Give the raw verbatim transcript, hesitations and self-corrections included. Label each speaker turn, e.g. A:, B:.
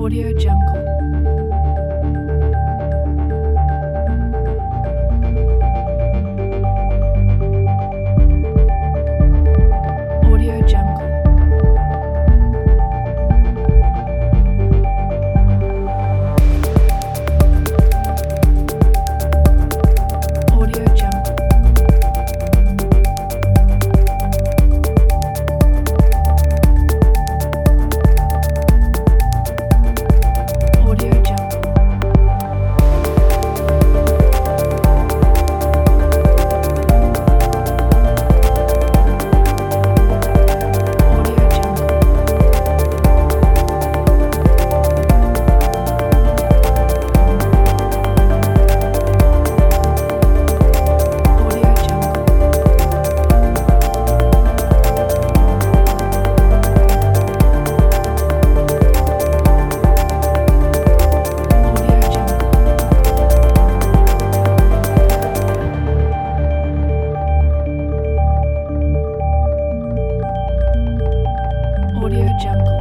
A: Audio Jungle. Audio Jungle. Audio Jungle. Audio Jungle. Audio Jungle. Audio Jungle. Audio Jungle. Audio Jungle.